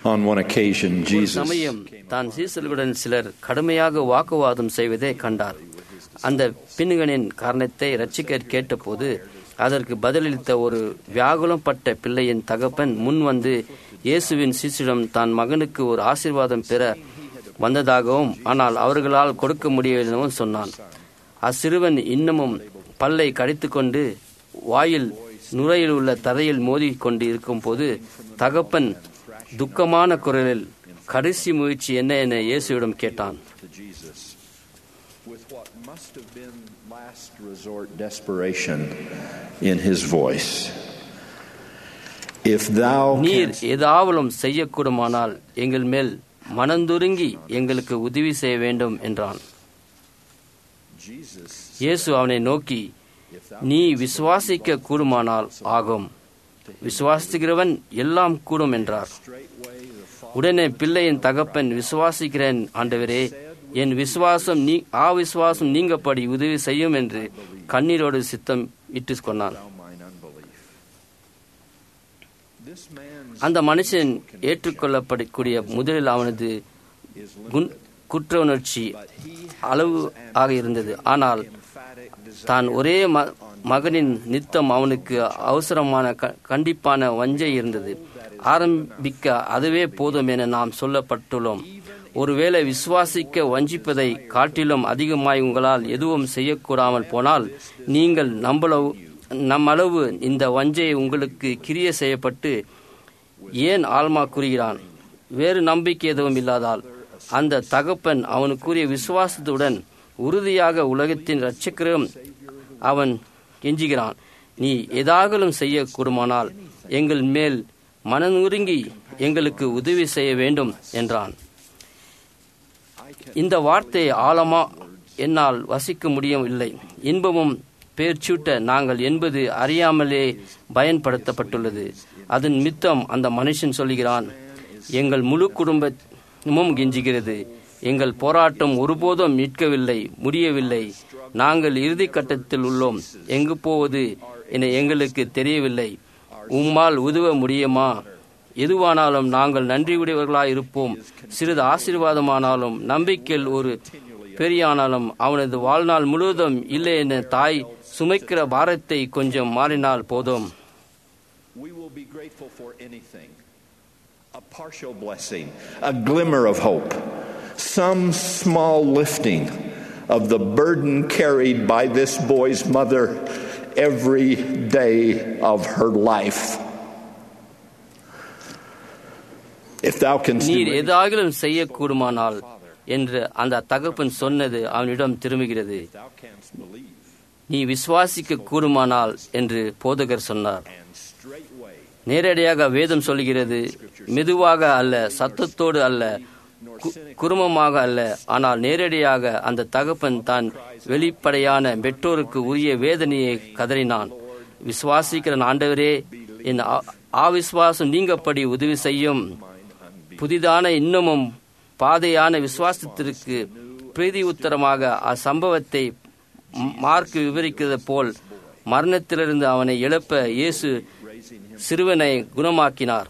On one occasion, Jesus சமயம் தான் சீசர்களுடன் சிலர் கடுமையாக வாக்குவாதம் செய்வதை கண்டார். அந்த பின்னுகளின் காரணத்தை இரட்சகர் கேட்டபோது அதற்கு பதிலளித்த ஒரு வியாகுலம் பட்ட பிள்ளையின் தகப்பன் முன் வந்து இயேசுவின் சீசரிடம் தான் மகனுக்கு ஒரு ஆசீர்வாதம் பெற வந்ததாகவும் ஆனால் அவர்களால் கொடுக்க முடியவில்லை சொன்னான். அச்சிறுவன் இன்னமும் பல்லை கடித்துக்கொண்டு வாயில் நுரையில் உள்ள தரையில் மோதி கொண்டு இருக்கும் போது தகப்பன் துக்கமான குரலில் கடைசி முயற்சி என்ன என இயேசுவிடம் கேட்டான். நீர் ஏதாவலும் செய்யக்கூடுமானால் எங்கள் மேல் மனந்துருங்கி எங்களுக்கு உதவி செய்ய வேண்டும் என்றான். இயேசு அவனை நோக்கி, நீ விசுவாசிக்க கூடுமானால் ஆகும், விசுவாசிக்கிறவன் எல்லாம் கூடும் என்றார். உடனே பிள்ளையின் தகப்பன், விசுவாசிக்கிறேன் ஆண்டவரே, என் விசுவாசம் நீங்கப்படி உதவி செய்யும் என்று கண்ணீரோடு சித்தம் இட்டு கொண்டான். அந்த மனுஷன் ஏற்றுக்கொள்ளப்படக்கூடிய முதலில் அவனது குற்ற உணர்ச்சி அளவு ஆக இருந்தது. ஆனால் தான் ஒரே மகனின் நித்தம் அவனுக்கு அவசரமான கண்டிப்பான வஞ்சை இருந்தது. ஆரம்பிக்க அதுவே போதும் என நாம் சொல்லப்பட்டுள்ளோம். ஒருவேளை விசுவாசிக்க வஞ்சிப்பதை காட்டிலும் அதிகமாய் உங்களால் எதுவும் செய்யக்கூடாமல் போனால் நீங்கள் நம்மளவு இந்த வஞ்சையை உங்களுக்கு கிரிய செய்யப்பட்டு ஏன் ஆல்மா கூறுகிறான். வேறு நம்பிக்கை எதுவும் இல்லாதால் அந்த தகப்பன் அவனுக்குரிய விசுவாசத்துடன் உறுதியாக உலகத்தின் இரட்சகரும் அவன் கெஞ்சுகிறான். நீ ஏதாகலும் செய்யக்கூடுமானால் எங்கள் மேல் மனநுருங்கி எங்களுக்கு உதவி செய்ய வேண்டும் என்றான். இந்த வார்த்தை ஆழமா என்னால் வசிக்க முடியவில்லை. இன்பமும் பேர்ச்சூட்ட நாங்கள் என்பது அறியாமலே பயன்படுத்தப்பட்டுள்ளது. அதன் மித்தம் அந்த மனுஷன் சொல்கிறான், எங்கள் முழு குடும்பமும் கெஞ்சுகிறது, எங்கள் போராட்டம் ஒருபோதும் நிற்கவில்லை, முடியவில்லை, நாங்கள் இறுதி கட்டத்தில் உள்ளோம், எங்கு போவது என எங்களுக்கு தெரியவில்லை, உம்மால் உதவ முடியுமா? எதுவானாலும் நாங்கள் நன்றியுடையவர்களாய் இருப்போம். சிறிது ஆசீர்வாதமானாலும் நம்பிக்கையில் ஒரு பெரியானாலும் அவனது வாழ்நாள் முழுவதும் இல்லை என தாய் சுமைக்கிற பாரத்தை கொஞ்சம் மாறினால் போதும். A partial blessing, a glimmer of hope, some small lifting of the burden carried by this boy's mother every day of her life. If thou canst நீர் ஏதாகிலும் செய்யக்கூடுமானால் என்று அந்த தகப்பன் சொன்னது அவனிடம் திரும்புகிறது. நீ விசுவாசிக்க கூடுமானால் என்று போதகர் சொன்னார். நேரடியாக வேதம் சொல்கிறது, மெதுவாக அல்ல, சத்தத்தோடு அல்ல, குறுமமாக அல்ல, ஆனால் நேரடியாக அந்த தகப்பன் தான் வெளிப்படையான பெற்றோருக்கு உரிய வேதனையை கதறினான். விசுவாசிக்கிற ஆண்டவரே, என் அவிசுவாசம் நீங்கப்படி உதவி செய்யும். புதிதான இன்னமும் பாதையான விசுவாசத்திற்கு பிரீதி உத்தரமாக அச்சம்பவத்தை மார்க் விவரிக்கிறது போல் மரணத்திலிருந்து அவனை எழுப்ப இயேசு சிறுவனை குணமாக்கினார்.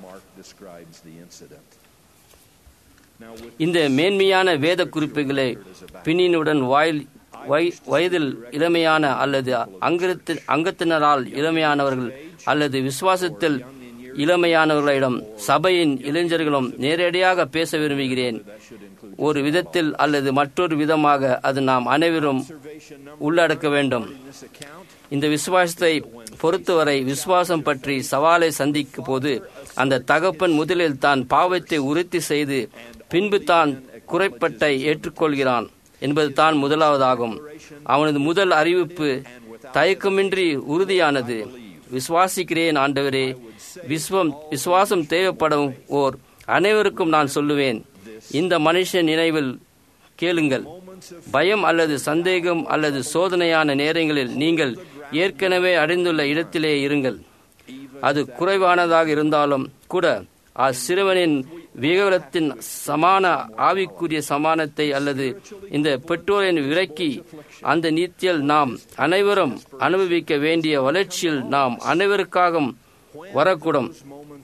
இந்த மேன்மையான வேத குறிப்புகளை பின்னினுடன் வயதில் இளமையான அல்லது அங்கத்தினரால் இளமையானவர்கள் அல்லது விசுவாசத்தில் இளமையானவர்களிடம் சபையின் இளைஞர்களும் நேரடியாக பேச விரும்புகிறேன். ஒரு விதத்தில் அல்லது மற்றொரு விதமாக அது நாம் அனைவரும் உள்ளடக்க வேண்டும். இந்த விசுவாசத்தை பொறுத்தவரை விசுவாசம் பற்றி சவாலை சந்திக்கும் போது அந்த தகப்பன் முதலில் தான் பாவத்தை உறுதி செய்து பின்பு தான் குறைப்பட்டை ஏற்றுக்கொள்கிறான் என்பது தான் முதலாவதாகும். அவனது முதல் அறிவிப்பு தயக்கமின்றி உறுதியானது. விசுவாசிக்கிறேன் ஆண்டவரே. விசுவாசம் தேவைப்படும் ஓர் அனைவருக்கும் நான் சொல்லுவேன், இந்த மனுஷன் நினைவில் கேளுங்கள். பயம் அல்லது சந்தேகம் அல்லது சோதனையான நேரங்களில் நீங்கள் ஏற்கனவே அடைந்துள்ள இடத்திலே இருங்கள். அது குறைவானதாக இருந்தாலும் கூட அச்சிறுவனின் விகவலத்தின் சமான ஆவிக்குரிய சமானத்தை அல்லது இந்த பெற்றோரின் விலக்கி அந்த நீத்தியில் நாம் அனைவரும் அனுபவிக்க வேண்டிய வளர்ச்சியில் நாம் அனைவருக்காகவும் வரக்கூடும்.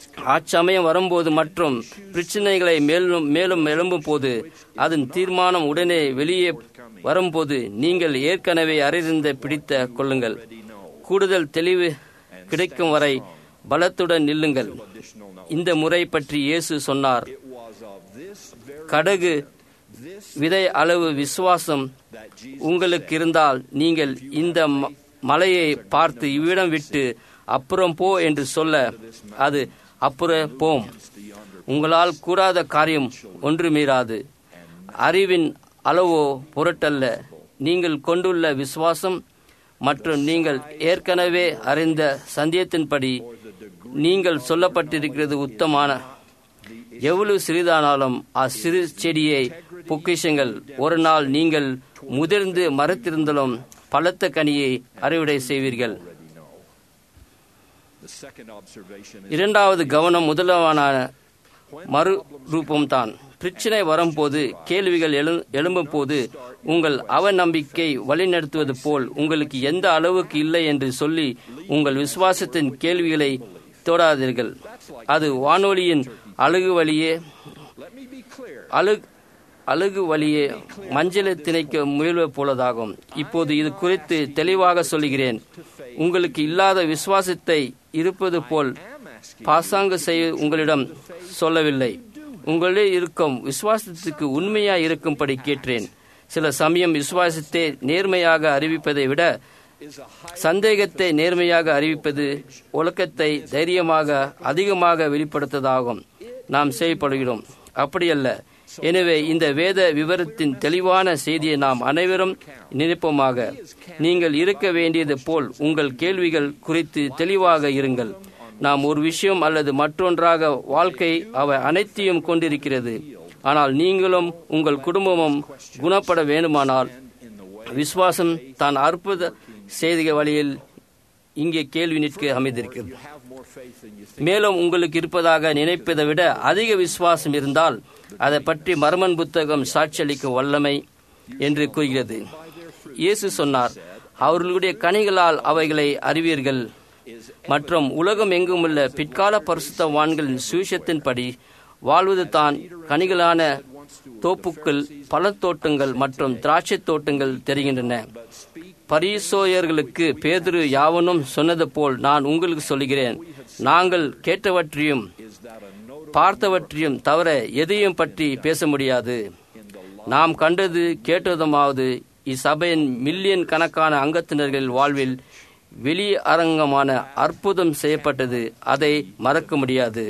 அச்சமயம் வரும்போது மற்றும் பிரச்சனைகளை மேலும் மேலும் எழும்பும் போது அதன் தீர்மானம் உடனே வெளியே வரும்போது நீங்கள் ஏற்கனவே அறிந்த பிடித்த கொள்ளுங்கள். கூடுதல் தெளிவு கிடைக்கும் வரை பலத்துடன் நில்லுங்கள். இந்த முறை பற்றி இயேசு சொன்னார், கடுகு விதை அளவு விசுவாசம் உங்களுக்கு இருந்தால் நீங்கள் இந்த மலையை பார்த்து இவ்விடம் விட்டு அப்புறம் போ என்று சொல்ல அது அப்புறம் போம். உங்களால் கூடாத காரியம் ஒன்று மீறாது. அறிவின் அளவோ பொருட்டல்ல, நீங்கள் கொண்டுள்ள விசுவாசம் மற்றும் நீங்கள் ஏற்கனவே அறிந்த சந்தியத்தின்படி நீங்கள் சொல்லப்பட்டிருக்கிறது உத்தமான. எவ்வளவு சிறிதானாலும் அச்சிறு செடியை பொக்கிஷங்கள் ஒரு நாள் நீங்கள் முதிர்ந்து மறைத்திருந்தாலும் பலத்த கனியை அறுவடை செய்வீர்கள். இரண்டாவது கவனம் முதலான மறு ரூபம்தான். பிரச்சனை வரும்போது கேள்விகள் எழும்பும் போது உங்கள் அவநம்பிக்கை வழிநடத்துவது போல் உங்களுக்கு எந்த அளவுக்கு இல்லை என்று சொல்லி உங்கள் விசுவாசத்தின் கேள்விகளை தொடாதீர்கள். அது வானொலியின் அழுகு வழியே மஞ்சளை திணைக்க முயல்வது போலதாகும். இப்போது இது குறித்து தெளிவாக சொல்கிறேன். உங்களுக்கு இல்லாத விசுவாசத்தை இருப்பது போல் பாசாங்கு செய்ய உங்களிடம் சொல்லவில்லை. உங்களிடம் இருக்கும் விசுவாசத்துக்கு உண்மையாக இருக்கும்படி கேட்டேன். சில சமயம் விசுவாசத்தை நேர்மையாக அறிவிப்பதை விட சந்தேகத்தை நேர்மையாக அறிவிப்பது ஒழுக்கத்தை தைரியமாக அதிகமாக வெளிப்படுத்ததாகும் நாம் செய்யப்படுகிறோம். அப்படியல்ல. எனவே இந்த வேத விவரத்தின் தெளிவான செய்தியை நாம் அனைவரும் நினைப்போமாக. நீங்கள் இருக்க வேண்டியது போல் உங்கள் கேள்விகள் குறித்து தெளிவாக இருங்கள். நாம் ஒரு விஷயம் அல்லது மற்றொன்றாக வாழ்க்கை அவை அனைத்தையும் கொண்டிருக்கிறது. ஆனால் நீங்களும் உங்கள் குடும்பமும் குணப்பட வேண்டுமானால் விசுவாசம் தான் அற்புத செய்திக வழியில் இங்கே கேள்வி நிற்க அமைந்திருக்கிறது. மேலும் உங்களுக்கு இருப்பதாக நினைப்பதை விட அதிக விசுவாசம் இருந்தால் அதை பற்றி மர்மன் புத்தகம் சாட்சியளிக்கும் வல்லமை என்று கூறுகிறது. இயேசு சொன்னார், அவர்களுடைய கனிகளால் அவைகளை அறிவீர்கள். மற்றும் உலகம் எங்குமுள்ள பிற்கால பரிசுத்தவான்களின் சுவிசேஷத்தின்படி வாழ்வது தான் கனிகளான தோப்புக்கள், பழத்தோட்டங்கள் மற்றும் திராட்சை தோட்டங்கள் தெரிகின்றன. பரிசேயர்களுக்கு பேதுரு யாவனும் சொன்னது போல் நான் உங்களுக்கு சொல்கிறேன், நாங்கள் கேட்டவற்றையும் பார்த்தவற்றையும் தவிர எதையும் பற்றி பேச முடியாது. நாம் கண்டது கேட்டதுமாவது இச்சபையின் மில்லியன் கணக்கான அங்கத்தினர்கள் வாழ்வில் வெளியரங்கமான அற்புதம் செய்யப்பட்டது. அதை மறக்க முடியாது.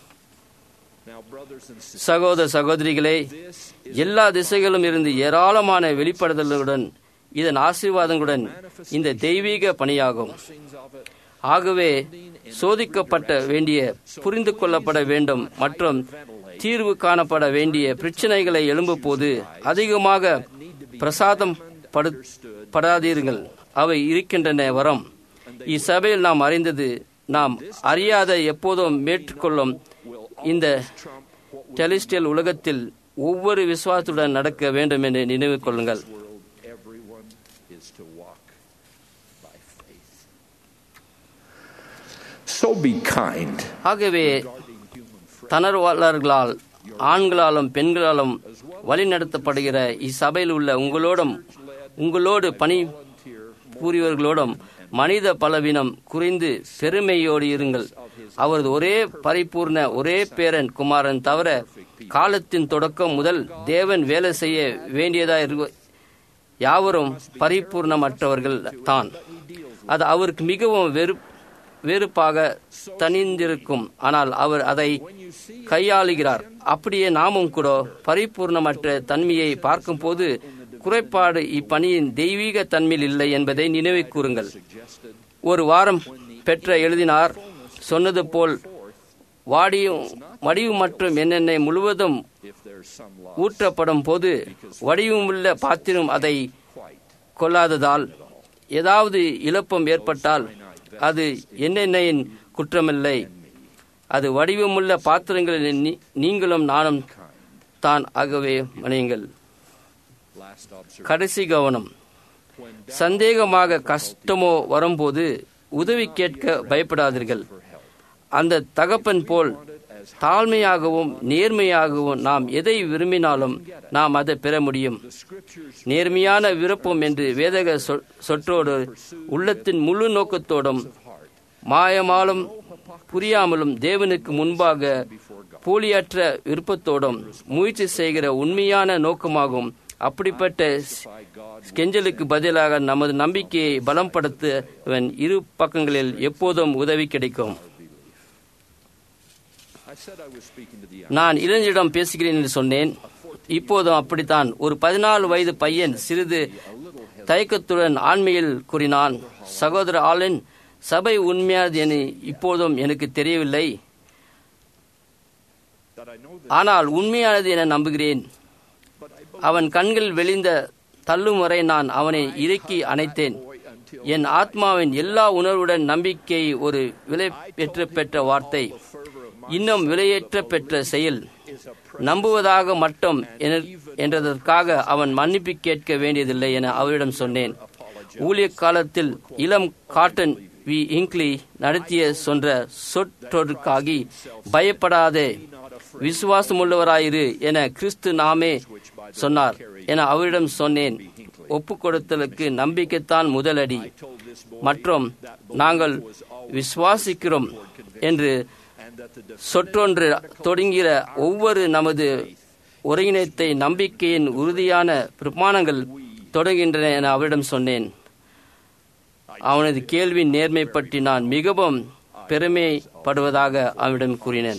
சகோதர சகோதரிகளே, எல்லா திசைகளும் இருந்து ஏராளமான வெளிப்படுதல்களுடன் இதன் ஆசீர்வாதங்களுடன் இந்த தெய்வீக பணியாகும். ஆகவே சோதிக்கப்பட்ட வேண்டிய, புரிந்து கொள்ளப்பட வேண்டும் மற்றும் தீர்வு காணப்பட வேண்டிய பிரச்சனைகளை எழும்பும் போது அதிகமாக பிரசாதம் படாதீர்கள். அவை இருக்கின்றன வரம். இச்சபையில் நாம் அறிந்தது, நாம் அறியாத எப்போதும் மேற்கொள்ளும் இந்த டெலிஸ்டியல் உலகத்தில் ஒவ்வொரு விசுவாசத்துடன் நடக்க வேண்டும் என்று நினைவு கொள்ளுங்கள். ஆகவே தனர்வாளர்களால் ஆண்களாலும் பெண்களாலும் வழிநடத்தப்படுகிற இச்சபையில் உள்ள உங்களோடு பணி புரிவர்களோடும் மனித பலவீனம் குறைந்து பெருமையோடு இருங்கள். அவரது ஒரே பரிபூர்ண ஒரே பேரன் குமாரன் தவிர காலத்தின் தொடக்கம் முதல் தேவன் வேலை செய்ய வேண்டியதாக யாவரும் பரிபூர்ணமற்றவர்கள் தான். அது அவருக்கு மிகவும் வெறுப்பாக தனிந்திருக்கும். ஆனால் அவர் அதை கையாளுகிறார். அப்படியே நாமும் கூட பரிபூர்ணமற்ற தன்மையை பார்க்கும் போது குறைபாடு இப்பணியின் தெய்வீக தன்மையில் இல்லை என்பதை நினைவு கூறுங்கள். ஒரு வாரம் பெற்ற எழுதினார் சொன்னது போல் வடிவு மற்றும் எண்ணெய் முழுவதும் ஊற்றப்படும் போது வடிவமுள்ள பாத்திரம் அதை கொள்ளாததால் ஏதாவது இழப்பம் ஏற்பட்டால் அது எண்ணெயின் குற்றமில்லை. அது வடிவமுள்ள பாத்திரங்களில் நீங்களும் நானும் தான். ஆகவே மணியுங்கள். கடைசி கவனம். சந்தேகமாக கஷ்டமோ வரும்போது உதவி கேட்க பயப்படாதீர்கள். அந்த தகப்பன் போல் தாழ்மையாகவும் நேர்மையாகவும் நாம் எதை விரும்பினாலும் நாம் அதை பெற முடியும். நேர்மையான விருப்பம் என்று வேதக சொற்றோடு உள்ளத்தின் முழு நோக்கத்தோடும் மாயமாலும் புரியாமலும் தேவனுக்கு முன்பாக போலியற்ற விருப்பத்தோடும் முயற்சி செய்கிற உண்மையான நோக்கமாகும். அப்படிப்பட்ட கெஞ்சலுக்கு பதிலாக நமது நம்பிக்கையை பலப்படுத்துவன் இரு பக்கங்களில் எப்போதும் உதவி கிடைக்கும். நான் இளைஞரிடம் பேசுகிறேன் என்று சொன்னேன். இப்போதும் அப்படித்தான். ஒரு 14 வயது பையன் சிறிது தயக்கத்துடன் ஆண்மையில் கூறினான், சகோதர ஆலன், சபை உண்மையானது என இப்போதும் எனக்கு தெரியவில்லை, ஆனால் உண்மையானது என நம்புகிறேன். அவன் கண்கள் வெளிந்த தள்ளும் வரை நான் அவனை இறுக்கி அணைத்தேன். என் ஆத்மாவின் எல்லா உணர்வுடன் நம்பிக்கை ஒரு விலையேற்ற பெற்ற வார்த்தை, இன்னும் விலையேற்ற பெற்ற செயல். நம்புவதாக மட்டும் என்றதற்காக அவன் மன்னிப்பு கேட்க வேண்டியதில்லை என அவரிடம் சொன்னேன். ஊழிய காலத்தில் இளம் காட்டன் வி இங்க்லி நடத்திய சொன்ற சொற்றொடர்க்காகி, பயப்படாதே, விசுவாசமுள்ளவராயிரு என கிறிஸ்து நாமே சொன்னார் என அவரிடம் சொன்னேன். ஒப்பு கொடுத்தலுக்கு நம்பிக்கைத்தான் முதலடி மற்றும் நாங்கள் விசுவாசிக்கிறோம் என்று சொற்றொன்று தொடங்குகிற ஒவ்வொரு நமது ஒருங்கிணைத்தை நம்பிக்கையின் உறுதியான பிரமாணங்கள் தொடங்குகின்றன என அவரிடம் சொன்னேன். அவனது கேள்வியின் நேர்மை பற்றி நான் மிகவும் பெருமைப்படுவதாக அவனிடம் கூறினேன்.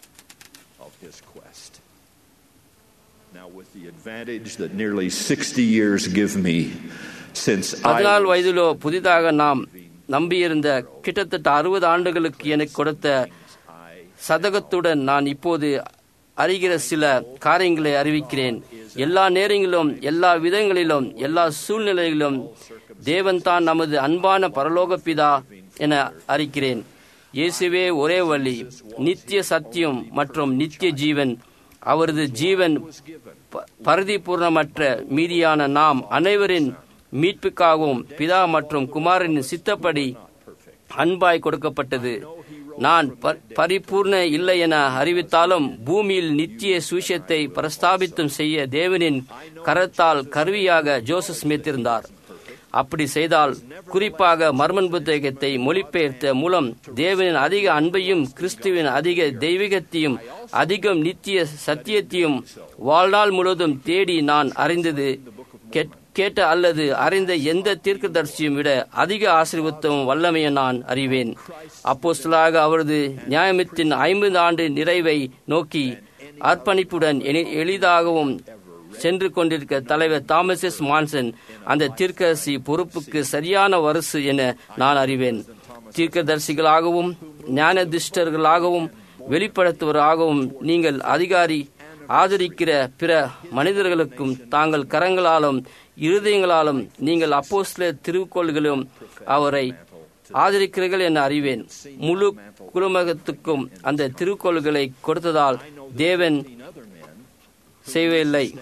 14 வயதிலோ புதிதாக நாம் நம்பியிருந்த கிட்டத்தட்ட 60 ஆண்டுகளுக்கு எனக்கு கொடுத்த சதகத்துடன் நான் இப்போது அறிகிற சில காரியங்களை அறிவிக்கிறேன். எல்லா நேரங்களிலும், எல்லா விதங்களிலும், எல்லா சூழ்நிலைகளிலும் தேவன் தான் நமது அன்பான பரலோக பிதா என அறிக்கிறேன். இயேசுவே ஒரே வழி, நித்திய சத்தியம் மற்றும் நித்திய ஜீவன். அவரது ஜீவன் பரிபூர்ணமற்ற மீதியான நாம் அனைவரின் மீட்புக்காகவும் பிதா மற்றும் குமாரனின் சித்தப்படி அன்பாய் கொடுக்கப்பட்டது. நான் பரிபூர்ண இல்லை என அறிவித்தாலும் பூமியில் நித்திய சுவிசேஷத்தை பிரஸ்தாபித்தும் செய்ய தேவனின் கரத்தால் கருவியாக ஜோசப் ஸ்மித் இருந்தார். அப்படி செய்தால், குறிப்பாக மர்மன் புத்தகத்தை மொழிபெயர்த்த மூலம் தேவனின் அதிக அன்பையும் கிறிஸ்துவின் அதிக தெய்வீகத்தையும் அதிகம் நித்திய சத்தியத்தையும் வாழ்நாள் முழுவதும் தேடி நான் அறிந்தது கேட்ட அல்லது அறிந்த எந்த தீர்க்கதரிசியும் விட அதிக ஆசீர்வாதமும் வல்லமையும் நான் அறிவேன். அப்போஸ்தலராக அவரது நியாயத்தின் 50 ஆண்டு நிறைவை நோக்கி அர்ப்பணிப்புடன் எளிதாகவும் சென்று கொண்டிருக்க தலைவர் தாமஸ் எஸ் மான்சன் அந்த தீர்க்கதரிசி பொறுப்புக்கு சரியான வரிசை என நான் அறிவேன். தீர்க்கதரிசிகளாகவும் ஞானதிஷ்டர்களாகவும் வெளிப்படுத்துவராகவும் நீங்கள் ஆதரிக்கிற பிற மனிதர்களுக்கும் தாங்கள் கரங்களாலும் இருதயங்களாலும் நீங்கள் அப்போஸ்தலர் திருக்கோள்களும் அவரை ஆதரிக்கிறீர்கள் என அறிவேன். முழு குடும்பத்துக்கும் அந்த திருக்கோள்களை கொடுத்ததால் தேவன் செய்யவில்லை.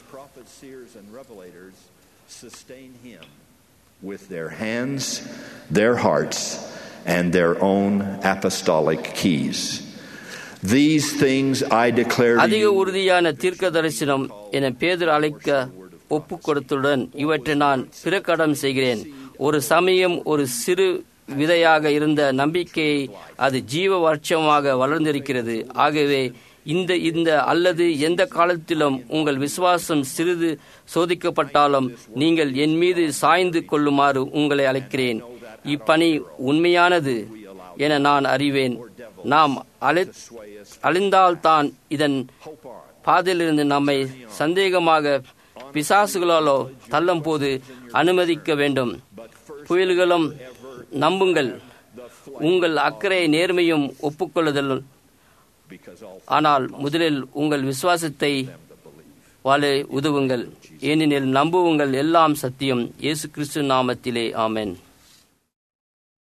With their hands, their hearts, and their own apostolic keys. These things I declare to அதிக you. உறுதியான தீர்க்க தரிசனம் என பேதுரு அழைக்க ஒப்பு கொடுத்துடன் இவற்றை நான் பிரகடனம் செய்கிறேன். ஒரு சமயம் ஒரு சிறு விதையாக இருந்த நம்பிக்கையை அது ஜீவ வருஷமாக வளர்ந்திருக்கிறது. ஆகவே இந்த அல்லது எந்த காலத்திலும் உங்கள் விசுவாசம் சிறிது சோதிக்கப்பட்டாலும் நீங்கள் என் மீது சாய்ந்து கொள்ளுமாறு உங்களை அழைக்கிறேன். இப்பணி உண்மையானது என நான் அறிவேன். நாம் அழிந்தால்தான் இதன் பாதையிலிருந்து நம்மை சந்தேகமாக பிசாசுகளாலோ தள்ளும் போது அனுமதிக்க வேண்டும். புயல்களும் நம்புங்கள், உங்கள் அக்கறை நேர்மையும் ஒப்புக்கொள்ளுதல். ஆனால் முதலில் உங்கள் விசுவாசத்தை வாழ உதவுங்கள், ஏனெனில் நம்புவங்கள் எல்லாம் சத்தியம். இயேசு கிறிஸ்து நாமத்திலே ஆமென்.